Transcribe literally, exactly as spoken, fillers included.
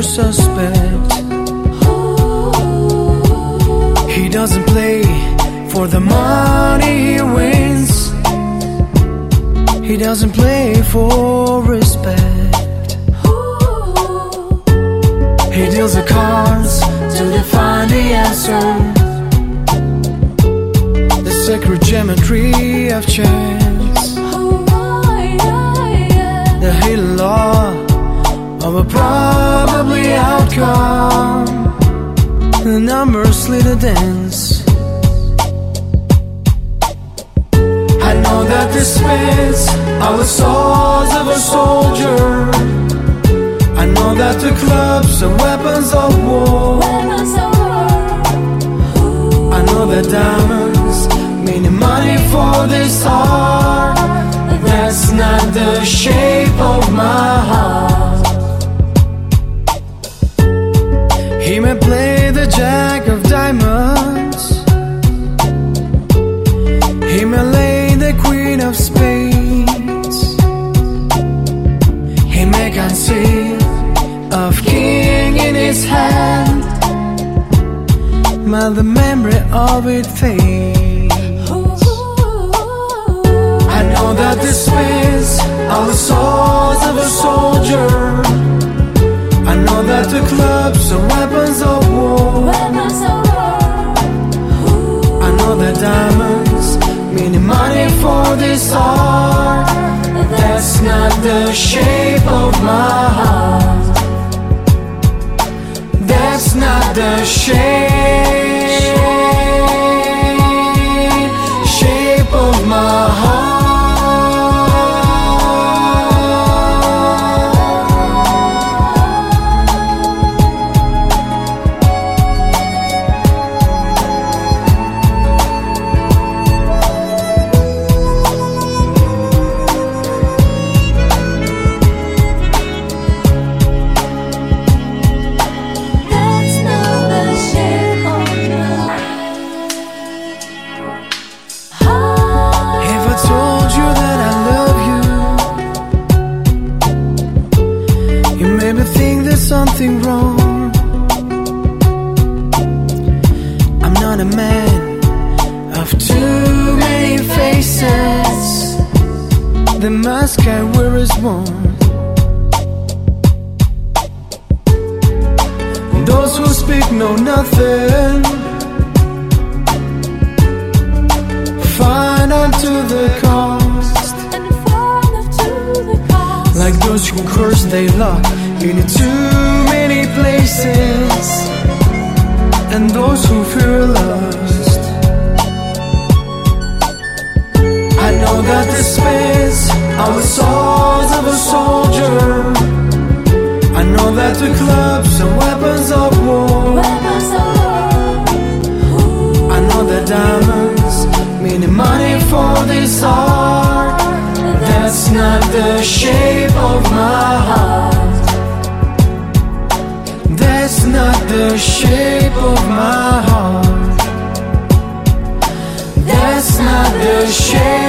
suspect. He doesn't play for the money he wins. He doesn't play for respect. He deals the cards to define the answer, the sacred geometry of chance, the hidden law of a probably outcome. The numbers lead a dance. I know that the spins are the swords of a soldier. I know that the clubs are weapons of war. I know that diamonds mean money for this art. That's not the shape of my heart. He may play the jack of diamonds. He may lay the queen of spades. He may conceive of king in his hand, but the memory of it fades. I know that the spins are the swords of a soldier. I know that the clubs are weapons of war. I know that diamonds mean money for this art. That's not the shape of my heart. That's not the shape, shape of my heart. Maybe think there's something wrong. I'm not a man of too many faces. The mask I wear is one. Those who speak know nothing. Find unto the cost. Like those who curse they luck in too many places, and those who fear lust. I know that the spins are the swords of a soldier. I know that the clubs are weapons of war. I know that diamonds mean money for this art. That's not the shape of my heart. That's not the shape of my heart. That's not the shape.